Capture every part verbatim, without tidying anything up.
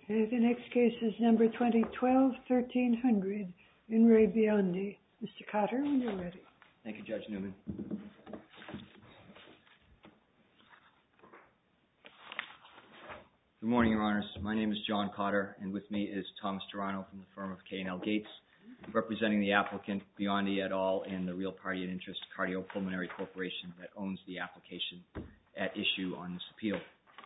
Okay, the next case is number twenty twelve thirteen hundred, In re Biondi. Mister Cotter, when you're ready. Thank you, Judge Newman. Good morning, Your Honors. My name is John Cotter, and with me is Thomas Toronto from the firm of K and L Gates, representing the applicant Biondi et al. And the real party in interest, Cardiopulmonary Corporation, that owns the application at issue on this appeal.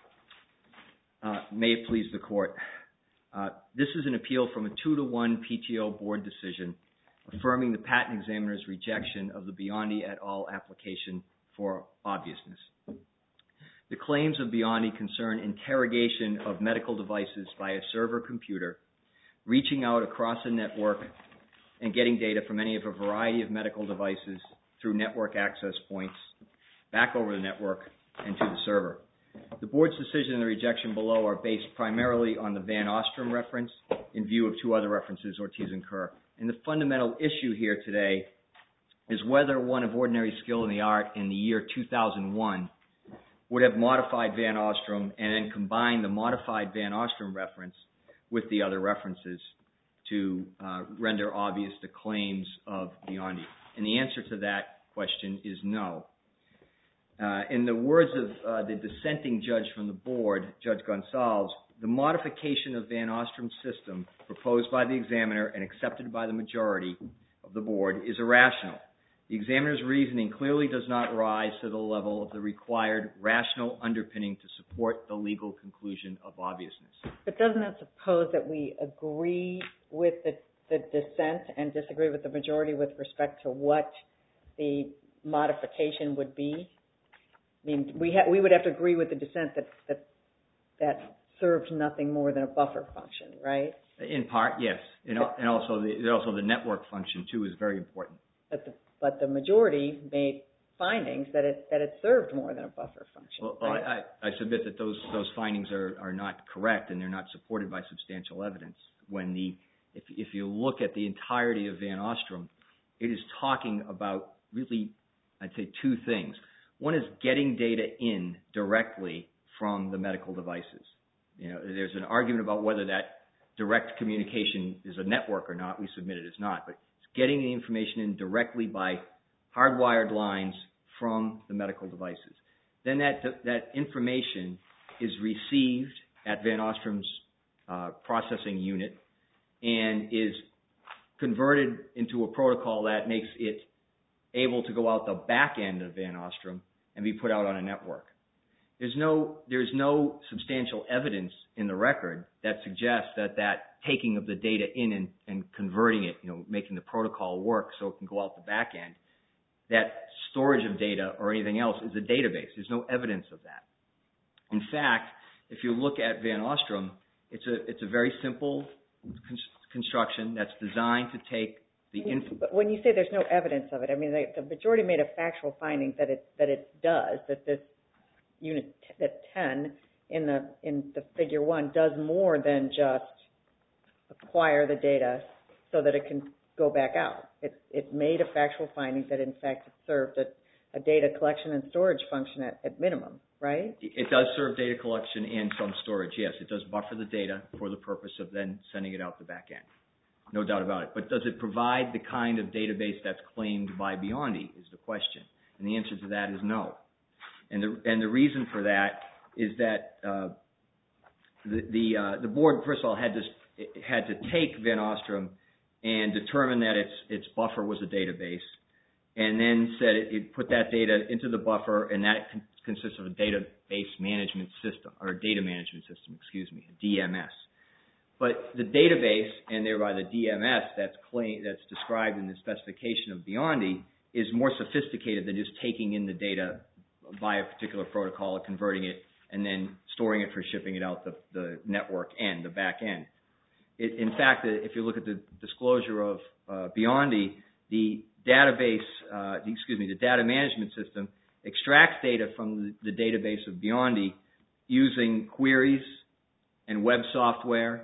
Uh, may it please the Court. Uh, this is an appeal from a two to one P T O board decision affirming the patent examiner's rejection of the Biondi et al. Application for obviousness. The claims of Biondi concern interrogation of medical devices by a server computer, reaching out across a network and getting data from any of a variety of medical devices through network access points, back over the network, and to the server. The board's decision and the rejection below are based primarily on the Van Ostrom reference in view of two other references, Ortiz and Kerr. And the fundamental issue here today is whether one of ordinary skill in the art in the year two thousand one would have modified Van Ostrom and then combined the modified Van Ostrom reference with the other references to uh, render obvious the claims of Biondi. And the answer to that question is no. Uh, in the words of uh, the dissenting judge from the board, Judge Gonsalves, the modification of Van Ostrom's system proposed by the examiner and accepted by the majority of the board is irrational. The examiner's reasoning clearly does not rise to the level of the required rational underpinning to support the legal conclusion of obviousness. But doesn't that suppose that we agree with the, the dissent and disagree with the majority with respect to what the modification would be? I mean, we ha- we would have to agree with the dissent that, that that served nothing more than a buffer function, right? In part, yes, and, and also the also the network function too is very important. But the but the majority made findings that it that it served more than a buffer function. Well, right? I, I submit that those those findings are, are not correct and they're not supported by substantial evidence. When the if if you look at the entirety of Van Ostrom, it is talking about really, I'd say, two things. One is getting data in directly from the medical devices. You know, there's an argument about whether that direct communication is a network or not. We submit it as not, but it's getting the information in directly by hardwired lines from the medical devices. Then that that information is received at Van Ostrom's uh, processing unit and is converted into a protocol that makes it able to go out the back end of Van Ostrom and be put out on a network. There's no there's no substantial evidence in the record that suggests that that taking of the data in and, and converting it, you know, making the protocol work so it can go out the back end, that storage of data or anything else is a database. There's no evidence of that. In fact, if you look at Van Ostrom, it's a it's a very simple con- construction that's designed to take the info. But when you say there's no evidence of it, I mean, the, the majority made a factual finding that it that it does, that this unit, that ten in the in the figure one does more than just acquire the data so that it can go back out. It it made a factual finding that in fact it served a, a data collection and storage function at, at minimum, right? It does serve data collection and some storage, yes. It does buffer the data for the purpose of then sending it out the back end. No doubt about it. But does it provide the kind of database that's claimed by Biondi is the question. And the answer to that is no. And the and the reason for that is that uh, the the, uh, the board, first of all, had to had to take Van Ostrom and determine that its its buffer was a database, and then said it, it put that data into the buffer, and that con- consists of a database management system or a data management system, excuse me, a D M S. But the database, and thereby the D M S that's claim, that's described in the specification of Biondi, is more sophisticated than just taking in the data by a particular protocol and converting it and then storing it for shipping it out the, the network end, the back end. It, in fact, if you look at the disclosure of uh, Biondi, the database, uh, excuse me, the data management system extracts data from the, the database of Biondi using queries and web software,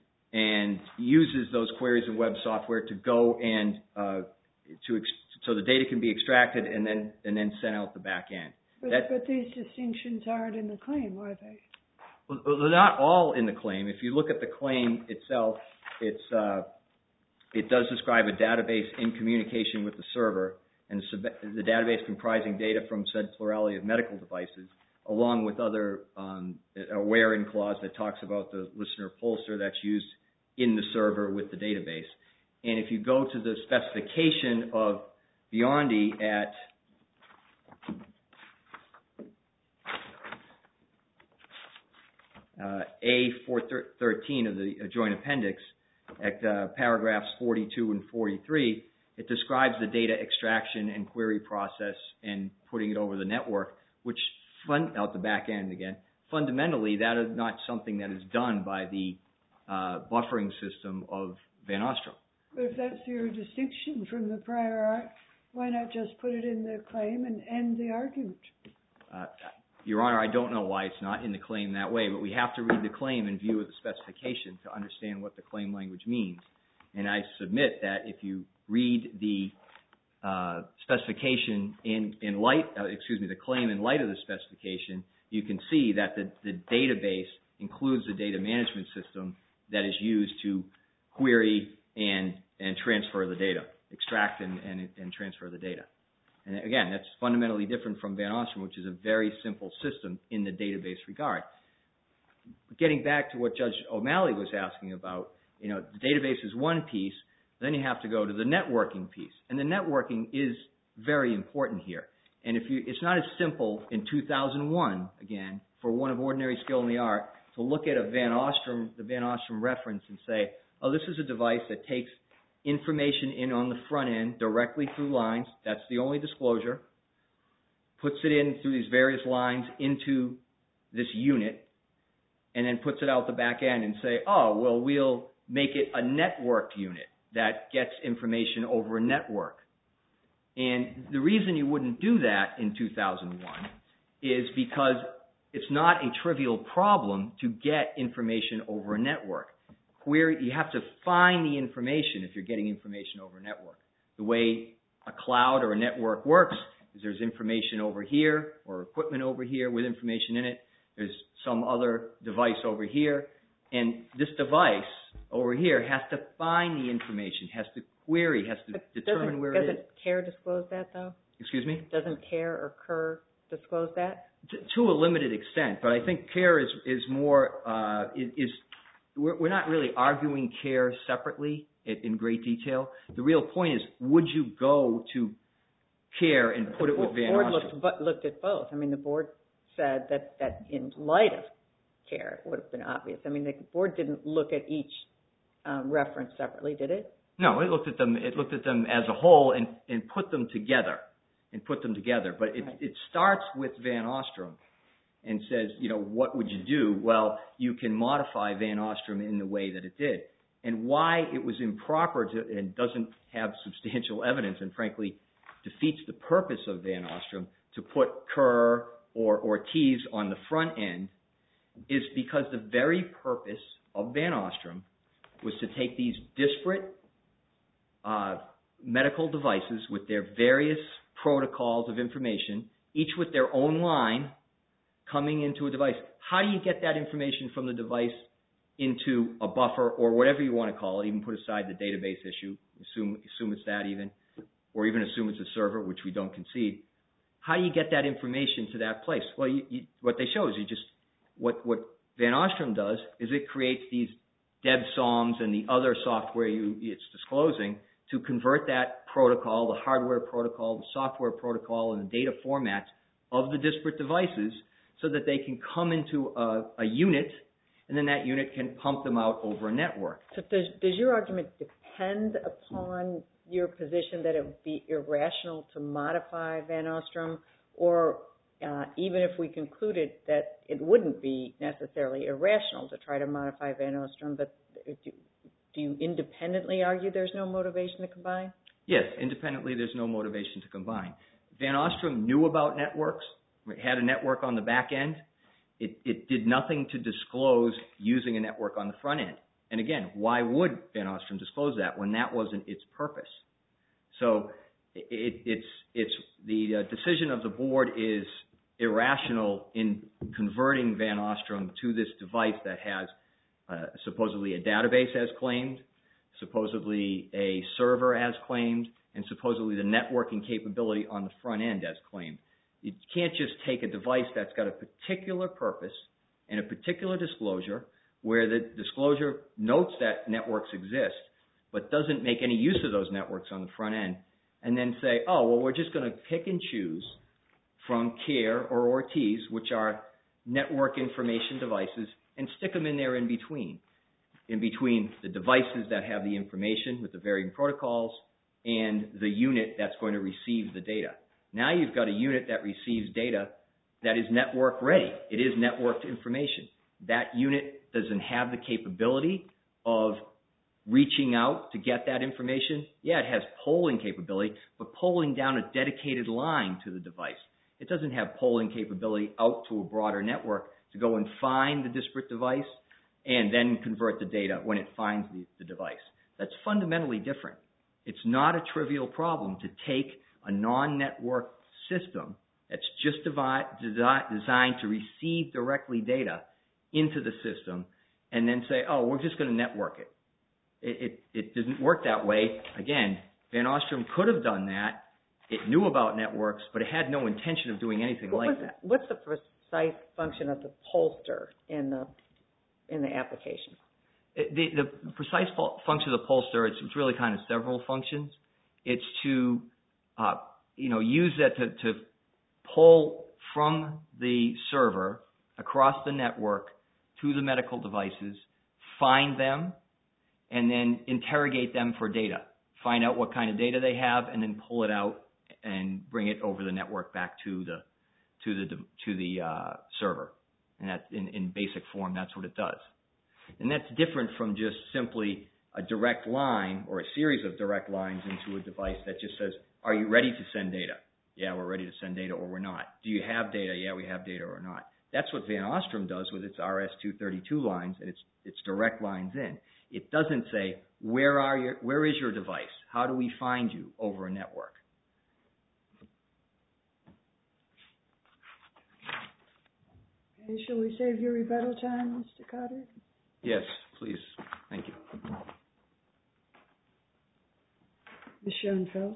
and uses those queries and web software to go and uh, to ex- so the data can be extracted and then and then sent out the back end. But, that, but these distinctions aren't in the claim, are they? Well, they're not all in the claim. If you look at the claim itself, it's uh, it does describe a database in communication with the server, and the database comprising data from said plurality of medical devices, along with other um, a where-in clause that talks about the listener pulser that's used in the server with the database. And if you go to the specification of Biondi at uh, A four thirteen of the joint appendix, at uh, paragraphs forty-two and forty-three, it describes the data extraction and query process and putting it over the network, which fun, out the back end again. Fundamentally, that is not something that is done by the uh, buffering system of Van Ostrom. But if that's your distinction from the prior art, why not just put it in the claim and end the argument? Uh, Your Honor, I don't know why it's not in the claim that way, but we have to read the claim in view of the specification to understand what the claim language means. And I submit that if you read the uh, specification in, in light, uh, excuse me, the claim in light of the specification, you can see that the, the database includes the data management system that is used to query and, and transfer the data, extract and, and, and transfer the data. And again, that's fundamentally different from Van Ostrom, which is a very simple system in the database regard. Getting back to what Judge O'Malley was asking about, you know, the database is one piece, then you have to go to the networking piece. And the networking is very important here. And if you, it's not as simple in two thousand one, again, for one of ordinary skill in the art, to look at a Van Ostrom, the Van Ostrom reference and say, oh, this is a device that takes information in on the front end directly through lines. That's the only disclosure. Puts it in through these various lines into this unit, and then puts it out the back end and say, oh, well, we'll make it a networked unit that gets information over a network. And the reason you wouldn't do that in two thousand one is because it's not a trivial problem to get information over a network. Query, you have to find the information if you're getting information over a network. The way a cloud or a network works is there's information over here or equipment over here with information in it. There's some other device over here. And this device over here has to find the information, has to query, has to but determine where it is. Doesn't CARE disclose that, though? Excuse me? Doesn't CARE or CUR disclose that? To, to a limited extent, but I think CARE is, is more, uh, is, is we're, we're not really arguing CARE separately in, in great detail. The real point is, would you go to CARE and put the it with Van board Ostrom? looked, looked at both. I mean, the board said that, that in light of CARE, it would have been obvious. I mean, the board didn't look at each um, reference separately, did it? No, it looked at them. It looked at them as a whole and, and put them together, and put them together. But it, right. it starts with Van Ostrom and says, you know, what would you do? Well, you can modify Van Ostrom in the way that it did, and why it was improper to and doesn't have substantial evidence, and frankly, defeats the purpose of Van Ostrom to put CUR or Ortiz on the front end, is because the very purpose of Van Ostrom was to take these disparate uh, medical devices with their various protocols of information, each with their own line, coming into a device. How do you get that information from the device into a buffer or whatever you want to call it, even put aside the database issue, assume, assume it's that even, or even assume it's a server, which we don't concede. How do you get that information to that place? Well, you, you, what they show is you just, what, what Van Ostrom does is it creates these DebSoms and the other software you, it's disclosing to convert that protocol, the hardware protocol, the software protocol, and the data formats of the disparate devices so that they can come into a, a unit, and then that unit can pump them out over a network. So does, does your argument depend upon your position that it would be irrational to modify Van Ostrom, or uh, even if we concluded that it wouldn't be necessarily irrational to try to modify Van Ostrom, but do, do you independently argue there's no motivation to combine? Yes, independently there's no motivation to combine. Van Ostrom knew about networks. It had a network on the back end. It, it did nothing to disclose using a network on the front end. And again, why would Van Ostrom disclose that when that wasn't its purpose? So it, it's, it's the uh, decision of the board is irrational in converting Van Ostrom to this device that has uh, supposedly a database as claimed, supposedly a server as claimed, and supposedly the networking capability on the front end as claimed. You can't just take a device that's got a particular purpose and a particular disclosure where the disclosure notes that networks exist but doesn't make any use of those networks on the front end, and then say, oh, well, we're just going to pick and choose from CARE or Ortiz, which are network information devices, and stick them in there in between, in between the devices that have the information with the varying protocols and the unit that's going to receive the data. Now you've got a unit that receives data that is network ready. It is networked information. That unit doesn't have the capability of reaching out to get that information. Yeah, it has polling capability, but polling down a dedicated line to the device. It doesn't have polling capability out to a broader network to go and find the disparate device and then convert the data when it finds the, the device. That's fundamentally different. It's not a trivial problem to take a non-network system that's just devi- desi- designed to receive directly data into the system and then say, oh, we're just going to network it. It, it, it doesn't work that way. Again, Van Ostrom could have done that. It knew about networks, but it had no intention of doing anything what like was, that. What's the precise function of the pollster in the in the application? It, the, the precise function of the pollster, it's, it's really kind of several functions. It's to uh, you know use that to, to pull from the server across the network to the medical devices, find them, and then interrogate them for data. Find out what kind of data they have, and then pull it out and bring it over the network back to the to the to the uh, server. And that's in, in basic form, that's what it does. And that's different from just simply a direct line or a series of direct lines into a device that just says, "Are you ready to send data?" Yeah, we're ready to send data, or we're not. Do you have data? Yeah, we have data, or not. That's what Van Ostrom does with its R S two thirty-two lines and its its direct lines in. It doesn't say, where are your, where is your device? How do we find you over a network? Okay, shall we save your rebuttal time, Mister Cotter? Yes, please. Thank you. Miz Schoenfeld.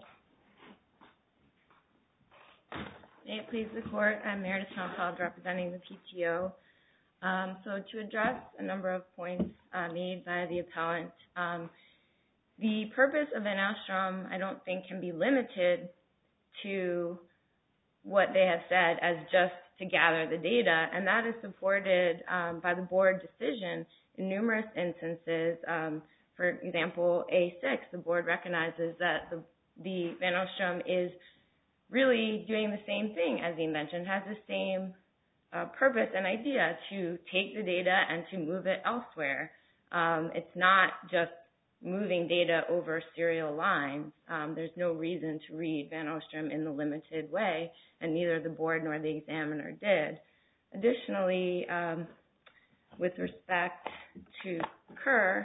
May it please the Court, I'm Meredith Schoenfeld representing the P T O. Um, so to address a number of points uh, made by the appellant, um, the purpose of Van Ostrom, I don't think, can be limited to what they have said as just to gather the data, and that is supported um, by the board decision in numerous instances. Um, for example, A six, the board recognizes that the, the Van Ostrom is really doing the same thing as the invention, has the same uh, purpose and idea to take the data and to move it elsewhere. Um, it's not just moving data over serial lines. Um, there's no reason to read Van Ostrom in the limited way, and neither the board nor the examiner did. Additionally, um, with respect to Kerr,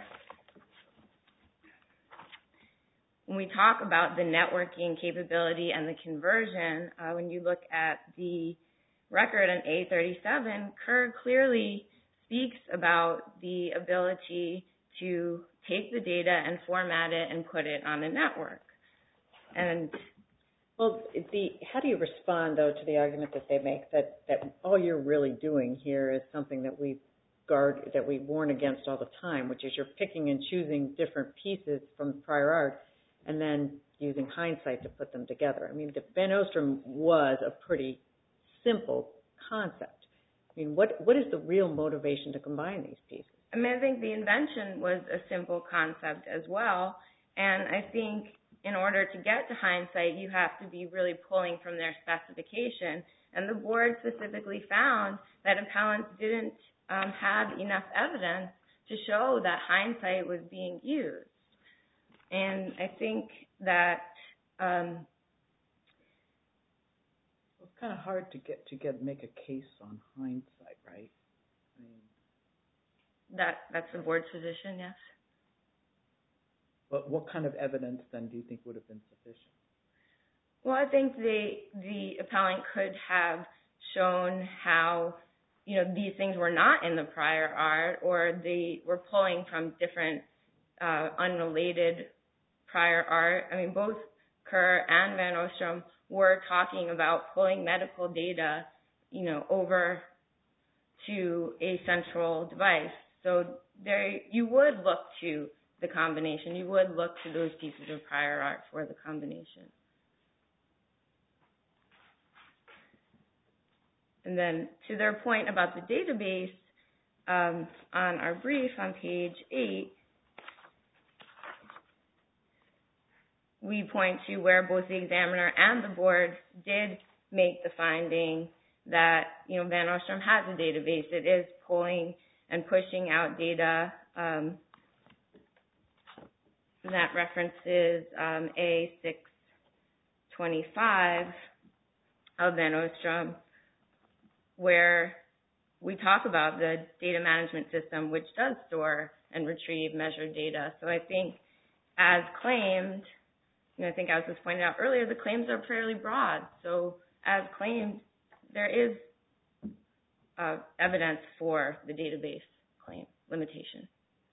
when we talk about the networking capability and the conversion, uh, when you look at the record on A thirty-seven, Kerr clearly speaks about the ability to take the data and format it and put it on a network. And well, the how do you respond though to the argument that they make that, that all you're really doing here is something that we guard that we warn against all the time, which is you're picking and choosing different pieces from prior art and then using hindsight to put them together. I mean, the Van Ostrom was a pretty simple concept. I mean, what what is the real motivation to combine these pieces? I mean, I think the invention was a simple concept as well, and I think in order to get to hindsight, you have to be really pulling from their specification, and the board specifically found that appellants didn't um, have enough evidence to show that hindsight was being used. And I think that um, it's kind of hard to get to get make a case on hindsight, right? I mean, that that's the board's position, yes. But what kind of evidence then do you think would have been sufficient? Well, I think the the appellant could have shown how, you know, these things were not in the prior art, or they were pulling from different uh, unrelated prior art. I mean, both Kerr and Van Ostrom were talking about pulling medical data, you know, over to a central device. So there, you would look to the combination. You would look to those pieces of prior art for the combination. And then to their point about the database, um, on our brief on page eight, we point to where both the examiner and the board did make the finding that, you know, Van Ostrom has a database. It is pulling and pushing out data. Um, that references um, A six twenty-five of Van Ostrom, where we talk about the data management system, which does store and retrieve measured data. So I think as claimed, and I think as was pointed out earlier, the claims are fairly broad. So as claimed, there is uh, evidence for the database claim limitation.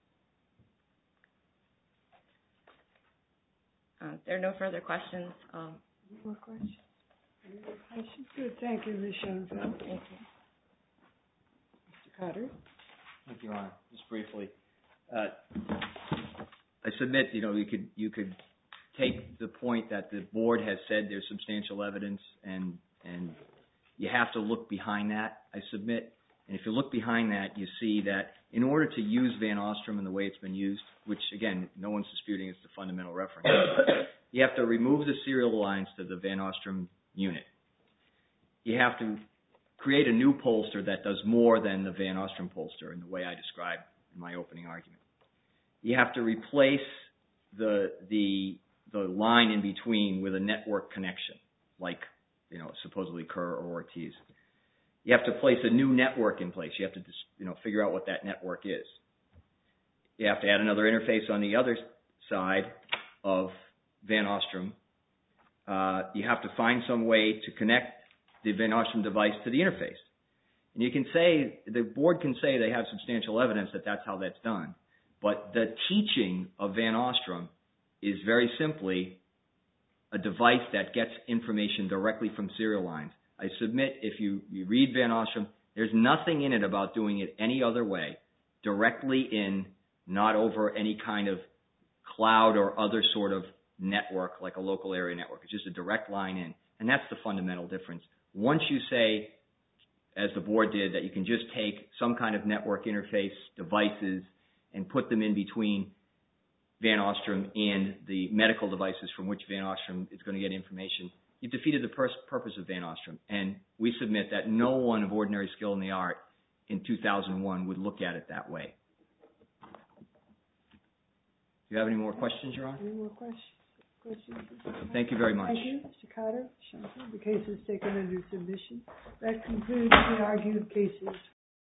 Uh, if there are no further questions. Um, Any more questions? Any more questions? Good. Thank you, Miz Schoenfeld. thank you. Mister Cotter. Thank you, Your Honor. Just briefly, uh, I submit, you know, you could you could take the point that the board has said there's substantial evidence, and and you have to look behind that. I submit, and if you look behind that, you see that in order to use Van Ostrom in the way it's been used, which again, no one's disputing it's the fundamental reference, you have to remove the serial lines to the Van Ostrom unit. You have to create a new pollster that does more than the Van Ostrom pollster in the way I described in my opening argument. You have to replace the the the line in between with a network connection, like, you know, supposedly Kerr or Ortiz. You have to place a new network in place. You have to just, you know, figure out what that network is. You have to add another interface on the other side of Van Ostrom. Uh, you have to find some way to connect the Van Ostrom device to the interface. And you can say, the board can say they have substantial evidence that that's how that's done. But the teaching of Van Ostrom is very simply a device that gets information directly from serial lines. I submit, if you, you read Van Ostrom, there's nothing in it about doing it any other way, directly in, not over any kind of cloud or other sort of network, like a local area network. It's just a direct line in. And that's the fundamental difference. Once you say, as the board did, that you can just take some kind of network interface devices and put them in between Van Ostrom and the medical devices from which Van Ostrom is going to get information, you've defeated the pur- purpose of Van Ostrom. And we submit that no one of ordinary skill in the art in two thousand one would look at it that way. Do you have any more questions, Your Honor? Any more questions? Questions? Thank you very much. Thank you, Mister Cotter. The case is taken under submission. That concludes the argued cases.